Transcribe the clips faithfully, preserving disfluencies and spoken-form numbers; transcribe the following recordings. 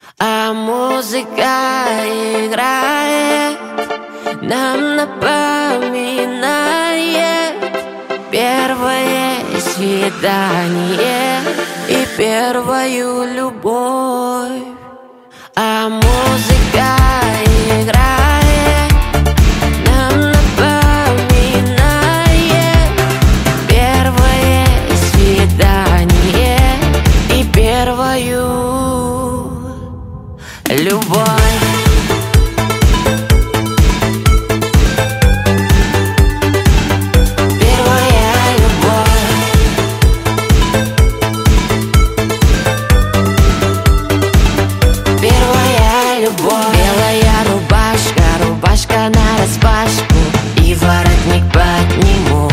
А музыка играет, нам напоминает первое свидание и первую любовь. А музыка играет, нам напоминает первое свидание и первую любовь. Белая рубашка, рубашка нараспашку и воротник подниму.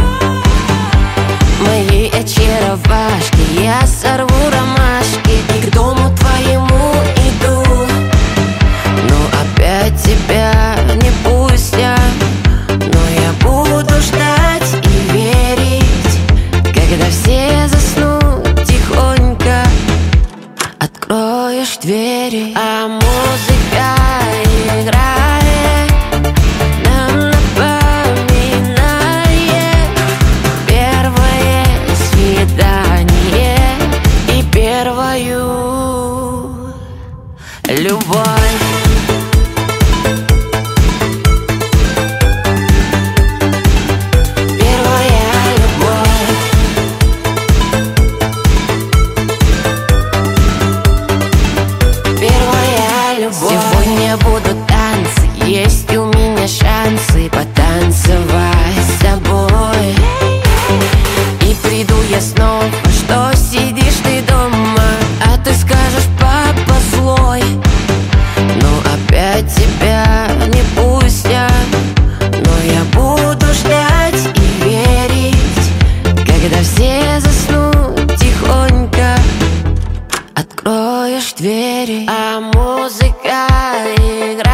Мои очаровашки, я сорву ромашки и к дому твоему иду. Но опять тебя не пустят, но я буду ждать и верить, когда все заснут тихонько, откроешь двери. А музыка играет, нам напоминает первое свидание и первую любовь. Сегодня будут танцы, есть у меня шансы потанцевать с тобой. И приду я снова, что сидишь ты дома, а ты скажешь: папа злой. Но опять тебя не пустят, но я буду ждать и верить, когда все заснут тихонько, откроешь двери. А музыка играет.